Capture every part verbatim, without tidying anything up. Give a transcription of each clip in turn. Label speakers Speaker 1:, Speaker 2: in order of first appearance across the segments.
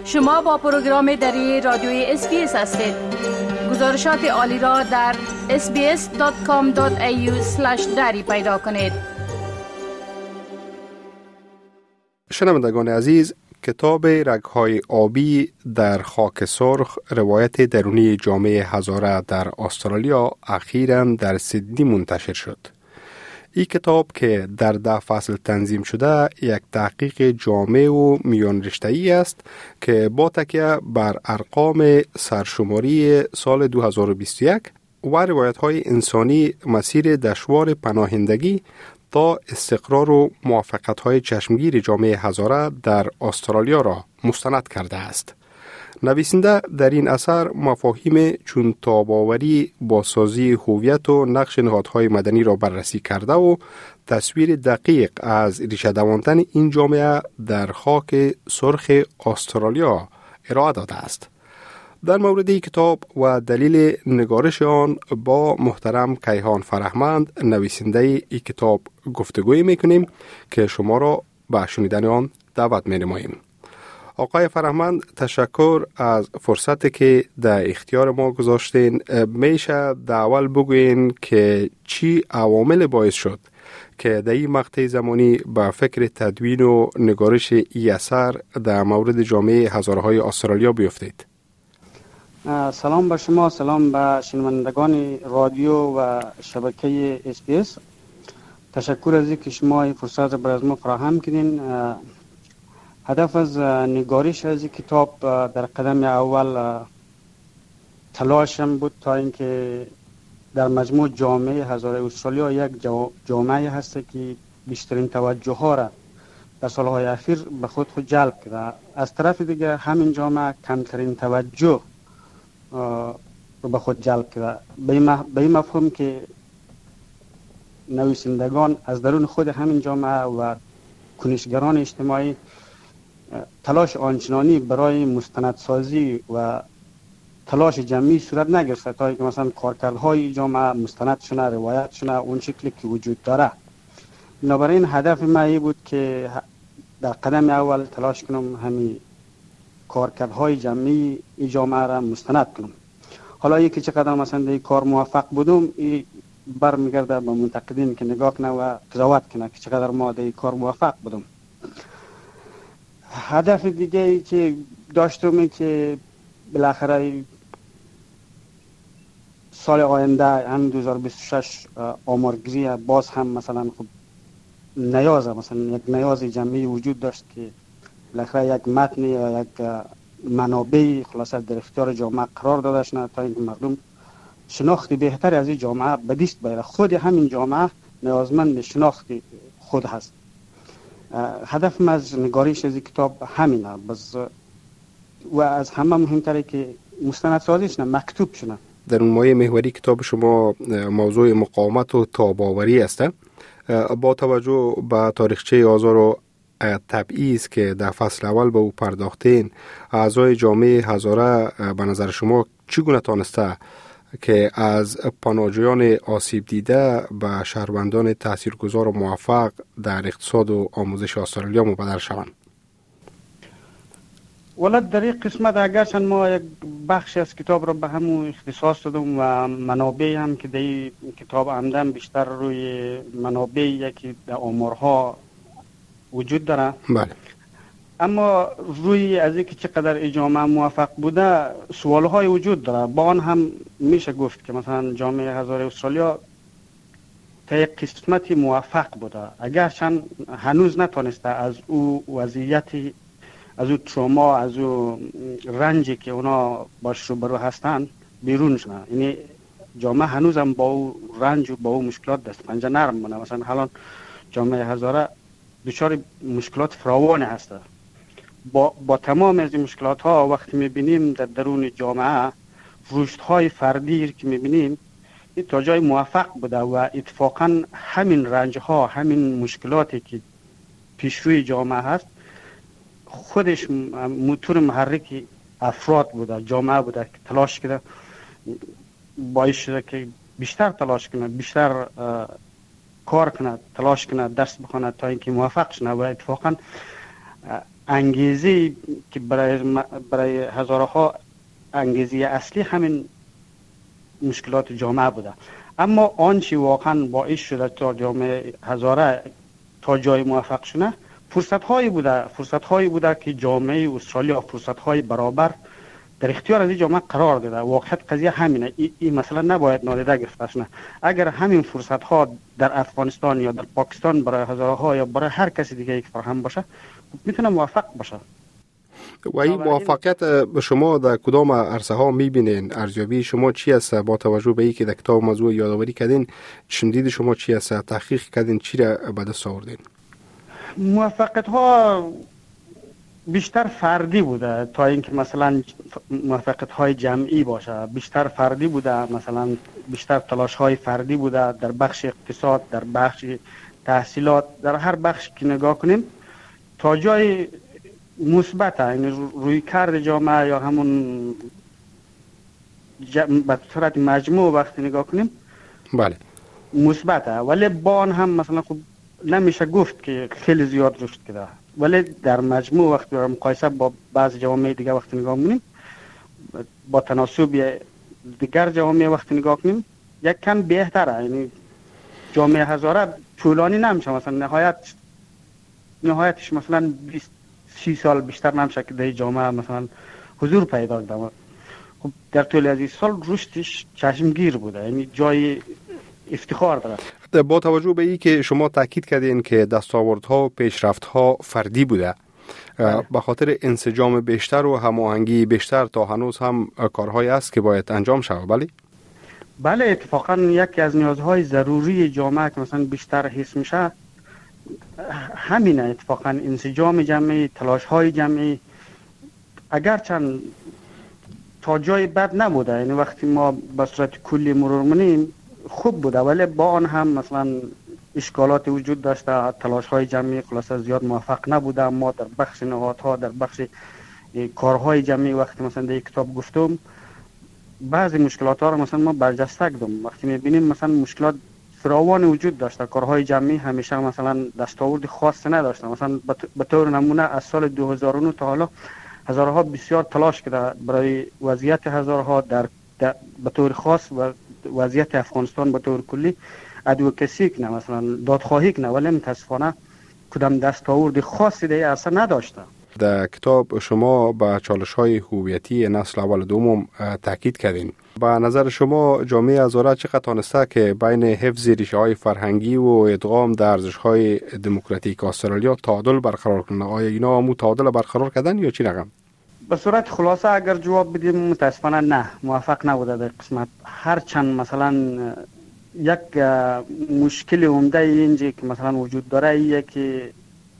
Speaker 1: شما با پروگرام دری رادیوی اس بی اس هستید. گزارشات عالی را در اس بی اس دات کام دات ای یو اسلش دری پیدا کنید.
Speaker 2: شنوندگان عزیز، کتاب رگ‌های آبی در خاک سرخ، روایت درونی جامعه هزاره در استرالیا، اخیراً در سیدنی منتشر شد. این کتاب که در ده فصل تنظیم شده، یک تحقیق جامع و میان رشته‌ای است که با تکیه بر ارقام سرشماری سال دو هزار و بیست و یک و روایت‌های انسانی مسیر دشوار پناهندگی تا استقرار و موفقیت‌های چشمگیر جامعه هزاره در استرالیا را مستند کرده است. نویسنده در این اثر مفاهیم چون تاب‌آوری، بازسازی هویت و نقش نهادهای مدنی را بررسی کرده و تصویر دقیق از ریشه دواندن این جامعه در خاک سرخ استرالیا ارائه داده است. در مورد این کتاب و دلیل نگارش آن با محترم کیهان فرهمند، نویسنده این کتاب، گفتگوی میکنیم که شما را به شنیدن آن دعوت می‌نماییم. آقای فرهمند، تشکر از فرصتی که در اختیار ما گذاشتین. میشه در اول بگوین که چی عوامل باعث شد که در این مقطع زمانی به فکر تدوین و نگارش این اثر در مورد جامعه هزاره‌های استرالیا بیفتید؟
Speaker 3: سلام به شما، سلام به شنوندگان رادیو و شبکه اس بی اس. تشکر از اینکه شما این فرصت را برای ما فراهم کردین. هدف از نگارش از این کتاب در قدم اول تلاشم بود تا اینکه در مجموع جامعه هزاره استرالیا یک جامعه هست که بیشترین توجه ها را در سالهای اخیر به خود خود جلب کرده. از طرف دیگه همین جامعه کمترین توجه رو به خود جلب کرده. به این مفهوم که نویسندگان از درون خود همین جامعه و کنشگران اجتماعی تلاش آنچنانی برای مستندسازی و تلاش جمعی صورت نگرفته تا اینکه مثلا کارکردهای جامعه مستند شونه، روایت شونه اون شکلی که وجود داره. بنابراین هدف ما این بود که در قدم اول تلاش کنم همین کارکردهای جمعی این جامعه را مستند کنم. حالا یکی چقدر مثلا در این کار موفق بودم، این برمیگرده به منتقدین که نگاه کنه و قضاوت کنه که چقدر ما در این کار موفق بودم. هدف دیگه ای که داشتم این که بالاخره سال آینده هم دو هزار و بیست و شش آمارگیری باز هم مثلا خب نیاز مثلا یک نیاز جمعی وجود داشت که بالاخره یک متن یا یک منابع خلاصه در اختیار جامعه قرار داده شد تا اینکه مردم شناخت بهتری از این جامعه به دست بیاره. خود همین جامعه نیازمند شناخت خود هست. هدف من از نگارش از این کتاب همینه، بس و از همه مهمتره که مستندسازیش نه مکتوب شونه.
Speaker 2: در اون مایه محوری کتاب شما موضوع مقاومت و تاب‌آوری است. با توجه به تاریخچه آزار و تبعیض که در فصل اول به او پرداختین، اعضای جامعه هزاره به نظر شما چگونه تانسته که از پناهجویان آسیب دیده به شهروندان تاثیرگذار و موفق در اقتصاد و آموزش استرالیا مبدل شوند؟
Speaker 3: ولد در این قسمت اگرچند ما یک بخش از کتاب را به همون اختصاص دادم و منابع هم که در این کتاب عمدن بیشتر روی منابع یکی در آمارها وجود داره.
Speaker 2: بله.
Speaker 3: اما روی از اینکه چقدر جامعه موفق بوده سوالهای وجود داره. با آن هم میشه گفت که مثلا جامعه هزاره استرالیا تا یک قسمتی موفق بوده، اگرچند هنوز نتونسته از او وضعیتی، از او تروما، از او رنجی که اونا باش روبرو هستن بیرون شدن. یعنی جامعه هنوز هم با او رنج و با او مشکلات دست پنجه نرم مونه. مثلا حالا جامعه هزاره دچار مشکلات فراوان هست. با, با تمام از این مشکلات ها وقتی میبینیم در درون جامعه رشد های فردی که میبینیم این تا جای موفق بوده و اتفاقا همین رنج ها، همین مشکلاتی که پیش روی جامعه هست خودش موتور محرک افراد بوده، جامعه بوده که تلاش کرده، باعث شده که بیشتر تلاش کنه، بیشتر کار کنه، تلاش کنه، درس بخونه تا اینکه موفق شنه و اتفاقا انگیزه که برای برای هزارها انگیزه اصلی همین مشکلات جامعه بوده. اما آنچه واقعا باعث شده تا جامعه هزاره تا جای موفق شده فرصت هایی بوده فرصت هایی بوده که جامعه استرالیا فرصت های برابر در اختیار از این جامعه قرار داده. واقعیت قضیه همینه. این ای مثلا نباید نادیده گرفته شده. اگر همین فرصت ها در افغانستان یا در پاکستان برای هزارها یا برای هر کسی دیگه که فراهم باشه میتونه موفق باشه.
Speaker 2: و این موفقیت شما در کدام عرصه ها میبینین؟ ارزیابی شما چی است با توجه به اینکه در کتاب موضوع یادآوری کردین؟ چندید شما چی است؟ تحقیق کردین؟ چی را به دست آوردین؟
Speaker 3: موفقیت ها بیشتر فردی بوده تا اینکه مثلا موفقیت های جمعی باشه. بیشتر فردی بوده، مثلا بیشتر تلاش های فردی بوده در بخش اقتصاد، در بخش تحصیلات، در هر بخش که نگاه کنیم تا جای مثبت، یعنی روی کار جامعه یا همون جم... به صورت مجموع وقتی نگاه کنیم
Speaker 2: بله
Speaker 3: مثبته، ولی با آن هم مثلا خب نمیشه گفت که خیلی زیاد رشد کرده، ولی در مجموع وقتی مقایسه با بعض جوامع دیگه وقتی نگاه کنیم، با تناسب دیگر جوامع وقتی نگاه کنیم یک کم بهتره. یعنی جامعه هزاره طولانی نمیشه، مثلا نهایت نهایتش مثلا بیست سی سال بیشتر نمیشه که در جامعه مثلا حضور پیدا کرده. خب در طول از این سال رشدش چشمگیر بوده، یعنی جای افتخار داره.
Speaker 2: با توجه به این که شما تاکید کردین که دستاوردها و پیشرفتها فردی بوده، به خاطر انسجام بیشتر و هماهنگی بیشتر تا هنوز هم کارهایی است که باید انجام شود. بله
Speaker 3: بله اتفاقا یکی از نیازهای ضروری جامعه که مثلا بیشتر حس میشه همینه. اتفاقا انسجام جمعی، تلاش های جمعی اگرچند تا جای بد نبوده، یعنی وقتی ما به صورت کلی مرور منیم خوب بوده، ولی با آن هم مثلا اشکالات وجود داشته، تلاش های جمعی خلاصه زیاد موفق نبوده. ما در بخش نهادها، در بخش کارهای جمعی وقتی مثلا در کتاب گفتم بعضی مشکلات ها رو مثلا ما برجسته کردیم. وقتی میبینیم مثلا مشکلات فراوان وجود داشته، کارهای جمعی همیشه مثلا دستاورد خاص نداشته. مثلا به طور نمونه از سال دو هزار و نه تا حالا هزارها بسیار تلاش کرده برای وضعیت هزارها در, در به طور خاص و وضعیت افغانستان به طور کلی ادوکسی کنه، مثلا دادخواهی کنه، ولی متاسفانه کدام دستاورد خاصی در عرصه نداشته.
Speaker 2: در کتاب شما به چالش‌های هویتی نسل اول و دوم تاکید کردین. به نظر شما جامعه هزاره چقدر تانسته که بین حفظ ریشه‌های فرهنگی و ادغام در ارزش‌های دموکراتیک استرالیا تعادل برقرار کنه؟ آیا اینا هم تعادل برقرار کردن یا چی رقم؟
Speaker 3: به صورت خلاصه اگر جواب بدیم متاسفانه نه، موفق نبوده در قسمت. هرچند مثلا یک مشکل عمده اینجا که مثلا وجود داره ایه که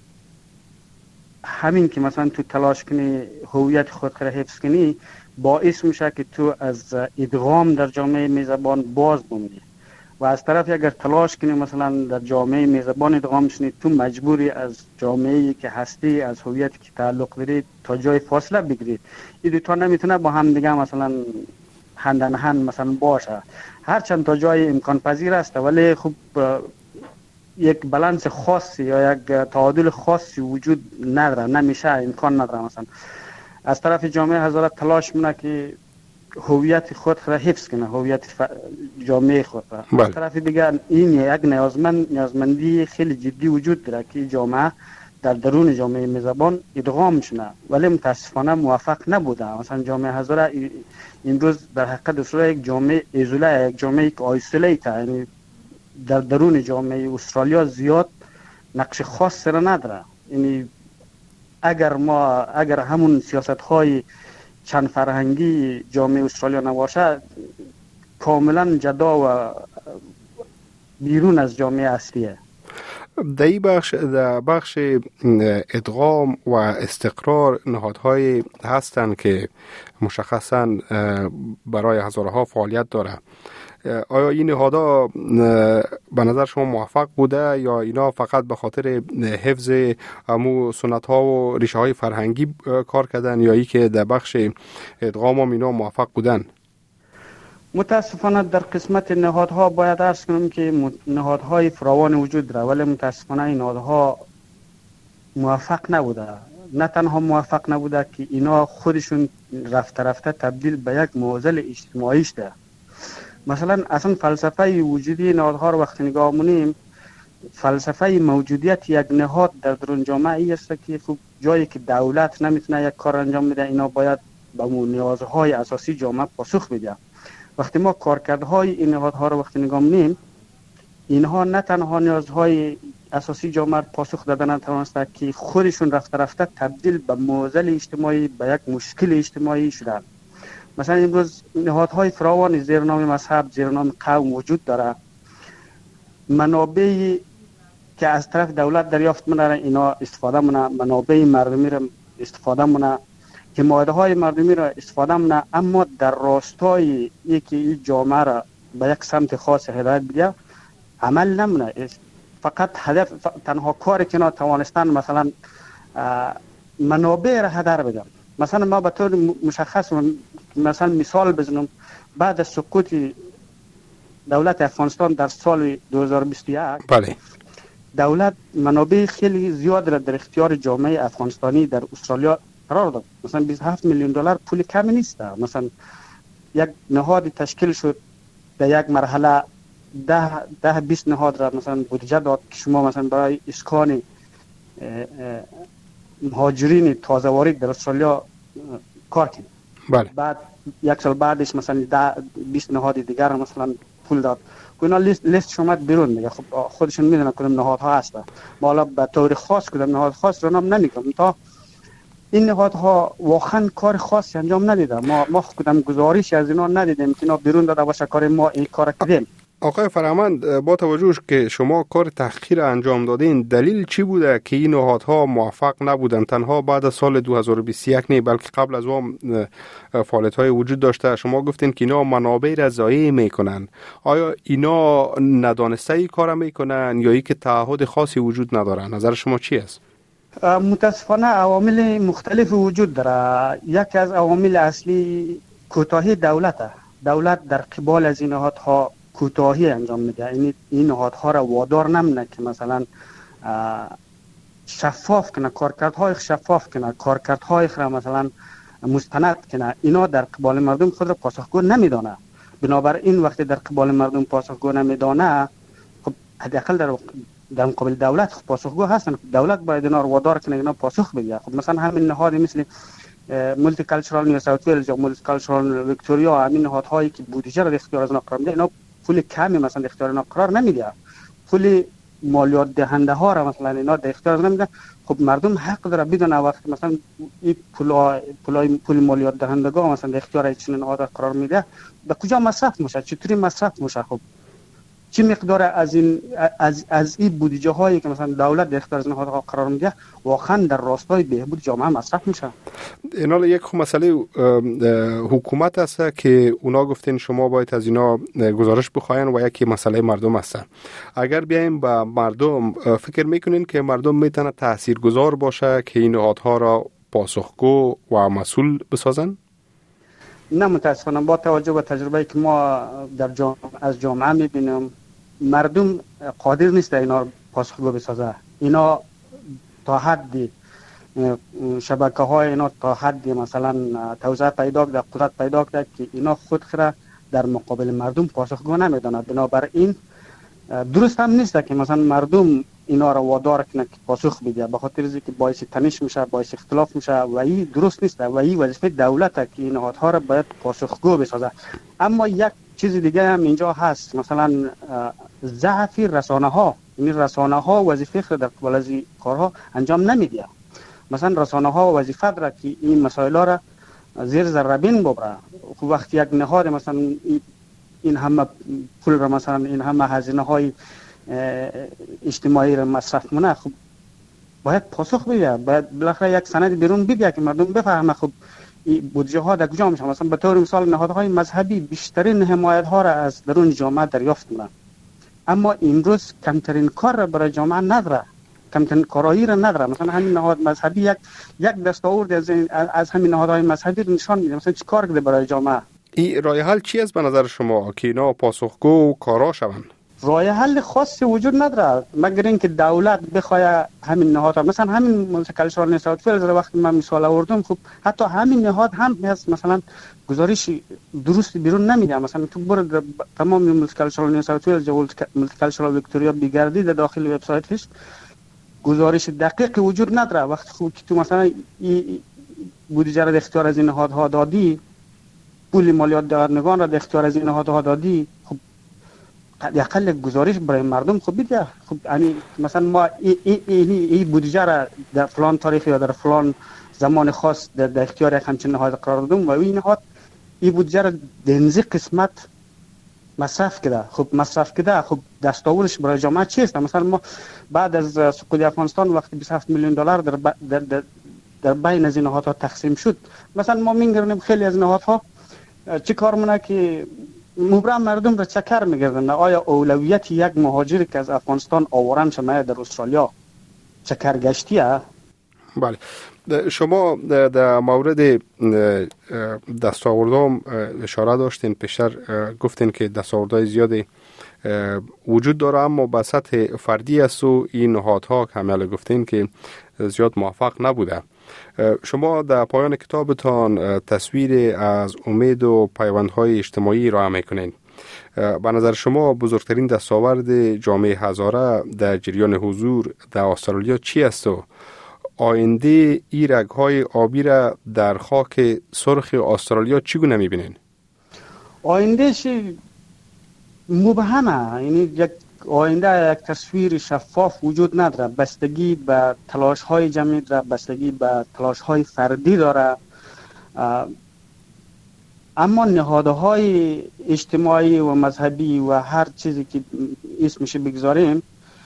Speaker 3: همین که مثلا تو تلاش کنی هویت خود را حفظ کنی باعث میشه که تو از ادغام در جامعه میزبان باز بمونی، و از طرف اگر تلاش کنی مثلا در جامعه میزبان ادغام شنی تو مجبوری از جامعه‌ای که هستی، از هویتی که تعلق داری تا جای فاصله بگیرید. این دو تا نمیتونه با هم دیگه مثلا هندن هند مثلا باشه، هرچند تا جای امکان پذیر است، ولی خب یک بالانس خاصی یا یک تعادل خاصی وجود نداره، نمیشه، امکان نداره. مثلا از طرف جامعه هزاره تلاش مونه که هویت خود را حفظ کنه، هویت ف... جامعه خود را.
Speaker 2: بله.
Speaker 3: از طرف دیگر این یک نیازمند نیازمندی خیلی جدی وجود داره که جامعه در درون جامعه میزبان ادغام شونه، ولی متاسفانه موفق نبوده. مثلا جامعه هزاره امروز در حقیقت اصلا یک جامعه ایزوله، یک جامعه که آیسولیت، یعنی در درون جامعه استرالیا زیاد نقش خاص را نداره. یعنی اگر ما اگر همون سیاست های چند فرهنگی جامعه استرالیا نباشه کاملا جدا و بیرون از جامعه اصلیه.
Speaker 2: در این بخش در بخش ادغام و استقرار نهادهای هستند که مشخصا برای هزارها فعالیت داره. آیا این نهادها به نظر شما موفق بوده یا اینا فقط به خاطر حفظ همو سنت ها و ریشه های فرهنگی کار کردن، یا ای که در بخش ادغام هم اینا موفق بودن؟
Speaker 3: متاسفانه در قسمت نهادها باید عرض کنم که نهادهای فراوان وجود داره، ولی متاسفانه این نهادها موفق نبوده. نه تنها موفق نبوده که اینا خودشون رفته رفته تبدیل به یک معضل اجتماعی شده. مثلا اصلا فلسفه وجودی نهادها رو وقتی نگاه کنیم، فلسفه موجودیت یک نهاد در درون جامعه ای است که خب جایی که دولت نمیتونه یک کار انجام بده، اینا باید به نیازهای اساسی جامعه پاسخ بده. وقتی ما کارکردهای این نهادها رو وقتی نگاه کنیم، اینها نه تنها نیازهای اساسی جامعه پاسخ دادن نتوانسته که خودشون رفته رفته تبدیل به معضل اجتماعی، به یک مشکل اجتماعی شدن. مثلا امروز نهادهای فراوان زیر نام مذهب، زیر نام قوم وجود داره. منابعی که از طرف دولت دریافت منه اینا استفاده منه، منابع مردمی را استفاده منه، حمایت های مردمی را استفاده منه، اما در راستای یکی این جامعه را به یک سمت خاص هدایت بده عمل نمونه. فقط هدف تنها کاری که اینا توانستن مثلا منابع را هدر بدن. مثلا ما به طور مشخص مثلا مثال بزنم، بعد از سقوط دولت افغانستان در سال دو هزار و بیست و یک
Speaker 2: بله
Speaker 3: دولت منابع خیلی زیاد را در اختیار جامعه افغانستانی در استرالیا قرار داد. مثلا بیست و هفت میلیون دلار پول کمی نیست. مثلا یک نهاد تشکیل شد، در یک مرحله ده ده بیست نهاد را مثلا بودجه داد که شما مثلا برای اسکان مهاجرین تازه وارد در استرالیا کار کنید.
Speaker 2: بله.
Speaker 3: بعد یک سال بعدش مثلا ده بیست نهاد دیگر مثلا پول داد. اینا لیست لیست اومد بیرون دیگه. خب خودشون میدونن کدوم نهادها هستن. ما حالا به طور خاص کدوم نهاد خاص رو نام نمیگم تا این نهادها واقعا کار خاصی انجام ندیدن. ما ما کدوم گزارشی از اینا ندیدیم که اینا بیرون داده باشه کار ما این کار کردیم.
Speaker 2: آقای فرهمند، با توجه که شما کار تحقیر انجام دادین، دلیل چی بوده که این نهادها موفق نبودن؟ تنها بعد از سال دو هزار و بیست و یک نه، بلکه قبل از اون فعالیت‌های وجود داشته. شما گفتین که اینا منابع را ضایع میکنن. آیا اینا ندانسته ای کار میکنن یا ای که تعهد خاصی وجود ندارن؟ نظر شما چی است؟
Speaker 3: متاسفانه عوامل مختلف وجود داره. یکی از عوامل اصلی کوتاهی دولته. دولت در قبال از این نهادها کوتاهی انجام میده. یعنی این نهادها را وادار نمونه که مثلا شفاف کنه، کارکردهای شفاف کنه، کارکردهای را مثلا مستند کنه. اینا در قبال مردم خود را پاسخگو نمیدانه. بنابراین وقتی در قبال مردم پاسخگو نمیدانه، خب حداقل در در مقابل دولت خب پاسخگو هستن. دولت باید اینا رو وادار کنه اینا پاسخ بده. خب مثلا همین نهادی مثل مولتی کالچرال نیو ساوت ولز یا مولتی کالچرال ویکتوریا، همین نهادهایی که بودجه را در اختیار از اینا قرار میده، اینا پول کمی مثلا در اختیار اینا قرار نمیده. پول مالیات دهنده ها را مثلا اینا در اختیار نمیده. خب مردم حق داره بدون وقتی مثلا این پول پول پول مالیات دهندگان مثلا در اختیار چنین نهاد قرار میده، به کجا مصرف میشه؟ چطوری مصرف میشه؟ خب چه مقدار از این از از این بودجه هایی که مثلا دولت در اختیار از نهادها قرار میده واقعا در راستای بهبود جامعه مصرف میشه؟
Speaker 2: اینا یک مسئله حکومت است که اونا گفتین شما باید از اینا گزارش بخواین و یکی مسئله مردم است. اگر بیایم با مردم، فکر میکنین که مردم میتونه تاثیرگذار باشه که این نهادها را پاسخگو و مسئول بسازن؟
Speaker 3: نه متاسفانه با توجه به تجربه‌ای که ما در جامعه از جامعه می‌بینیم، مردم قادر نیست اینا پاسخگو بسازه. اینا تا حدی شبکه‌های اینا تا حدی مثلا توسعه پیدا کرده، قدرت پیدا کرده که اینا خود خود در مقابل مردم پاسخگو نمیدونند. بنابراین درست هم نیست که مثلا مردم اینا را وادار کنه که پاسخ بده، به خاطر اینکه باعث تنش میشه، باعث اختلاف میشه و این درست نیست و این وظیفه دولته که این نهادها را باید پاسخگو بسازه. اما یک چیز دیگه هم اینجا هست، مثلا ضعف رسانه ها. این رسانه ها وظیفه خود در قبال از این کارها انجام نمیده. مثلا رسانه ها وظیفه داره که این مسائل را زیر ذره ببره. خب وقتی یک نهاد مثلا این همه پول را مثلا این همه هزینه های اجتماعی را مصرف کنه، خب باید پاسخ بده. باید بالاخره یک سند بیرون بده که مردم بفهمه خب این بودجه ها در کجا میشه. مثلا به طور مثال نهادهای مذهبی بیشترین حمایت ها را از درون جامعه دریافت میکنن، اما امروز کمترین کار را برای جامعه نداره، کمترین کارایی را نداره. مثلا همین نهاد مذهبی یک یک دستاورد از از همین نهادهای مذهبی نشان میده مثلا چی کار کرده برای جامعه.
Speaker 2: این راه حل چی است به نظر شما که اینا پاسخگو و کارا شوند؟
Speaker 3: راه حل خاصی وجود نداره مگر اینکه دولت بخواد همین نهادها، مثلا همین مولتیکالچرال نیو ساوت ولز وقتی من مثال آوردم، خب حتی همین نهاد هم هست مثلا گزارش درست بیرون نمیده. مثلا تو برو تمام مولتیکالچرال نیو ساوت ولز یا مولتیکالچرال ویکتوریا بگردی در داخل وبسایتش گزارش دقیق وجود نداره. وقتی خوب که تو مثلا بودجه را اختیار از این نهادها دادی، پول مالیات دهندگان را در اختیار از این نهادها دادی، خب حداقل گزارش برای مردم خوب بده. خب یعنی مثلا ما این ای ای ای بودجه را در فلان تاریخ یا در فلان زمان خاص در, در اختیار یک همچین نهاد قرار دادیم و این نهاد این بودجه را دنزی قسمت مصرف کرده. خب مصرف کرده، خب دستاوردش برای جامعه چیست؟ مثلا ما بعد از سقوط افغانستان وقتی بیست و هفت میلیون دلار در, در, در در بین از این نهادها تقسیم شد، مثلا ما میگردیم خیلی از نهادها چه کار مونه که مبرم مردم را چکر میگردن. آیا اولویت یک مهاجری که از افغانستان آوران شما در استرالیا چکرگشتیه؟
Speaker 2: بله، شما در مورد دستاوردام اشاره داشتین، پیشتر گفتین که دستاوردهای زیادی وجود داره اما به سطح فردی است و این نهادها کاملا گفتین که زیاد موفق نبوده. شما در پایان کتابتان تصویر از امید و پیوندهای اجتماعی را میکنین. به نظر شما بزرگترین دستاورد جامعه هزاره در جریان حضور در استرالیا چی است و آینده این رگ‌های آبی را در خاک سرخ استرالیا چگونه میبینین؟
Speaker 3: آیندهش مبهمه، یعنی یک آینده یک تصویر شفاف وجود نداره. بستگی به تلاش های جمعی داره، بستگی به تلاش های فردی داره. اما نهادهای اجتماعی و مذهبی و هر چیزی که اسمش بگذاریم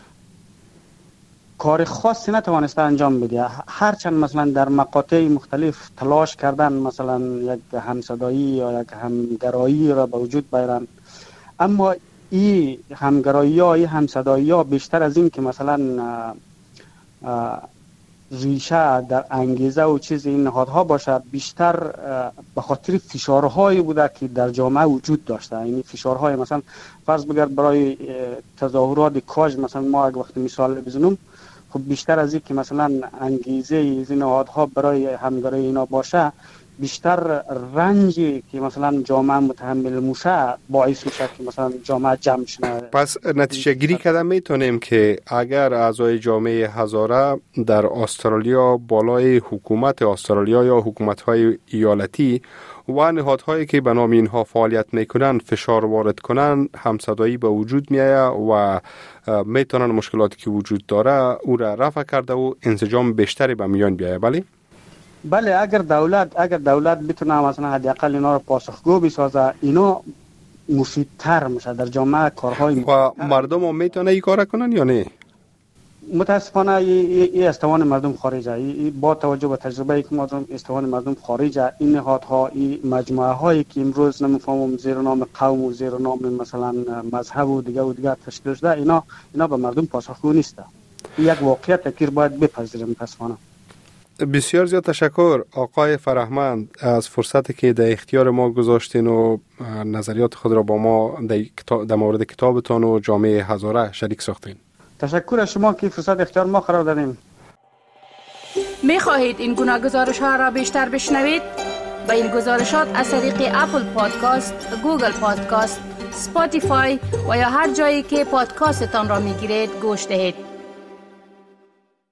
Speaker 3: کار خاصی نتوانسته انجام بده. هرچند مثلا در مقاطع مختلف تلاش کردن مثلا یک همصدایی یا یک همگرایی را به وجود بیارن، اما این همگرایی ها، این همصدایی ها بیشتر از این که مثلا ریشه در انگیزه و چیز این نهادها باشه، بیشتر به خاطر فشارهایی بوده که در جامعه وجود داشته. یعنی فشارهای مثلا فرض بگیر برای تظاهرات کاج، مثلا ما اگه وقتی مثال بزنم، خب بیشتر از این که مثلا انگیزه این نهادها برای همگرایی اینا باشه، بیشتر رنجی که مثلا جامعه متحمل موشه باعث میشه که مثلا جامعه جمع شنه.
Speaker 2: پس نتیجه گیری کردن میتونیم که اگر اعضای جامعه هزاره در استرالیا بالای حکومت استرالیا یا حکومت‌های ایالتی و نهادهایی که به نام اینها فعالیت میکنن فشار وارد کنن، همصدایی به وجود میایه و میتونن مشکلاتی که وجود داره او را رفع کرده و انسجام بیشتری به میان بیایه. بله
Speaker 3: بله اگر دولت اگر دولت بتونه مثلا حداقل اینا رو پاسخگو بسازه، اینا مفیدتر میشه در جامعه. کارهای
Speaker 2: و مردم هم میتونه این کار کنن یا نه؟
Speaker 3: متاسفانه این استوان مردم خارجه. ای با توجه به تجربه که ما داریم، استوان مردم خارجه. این نهادها، این مجموعه هایی که امروز نمیفهمم زیر نام قوم و زیر نام مثلا مذهب و دیگه و دیگه تشکیل شده، اینا اینا به مردم پاسخگو نیست. یک واقعیت که باید بپذیریم متاسفانه.
Speaker 2: بسیار زیاد تشکر آقای فرهمند از فرصتی که در اختیار ما گذاشتین و نظریات خود را با ما در مورد کتابتان و جامعه هزاره شریک ساختین.
Speaker 3: تشکر از شما که فرصت اختیار ما قرار دادین.
Speaker 1: می خواهید این گناه گزارش ها را بیشتر بشنوید؟ با این گزارشات از طریق اپل پادکاست، گوگل پادکاست، سپاتیفای و یا هر جایی که پادکاستتان را می گیرید گوش دهید.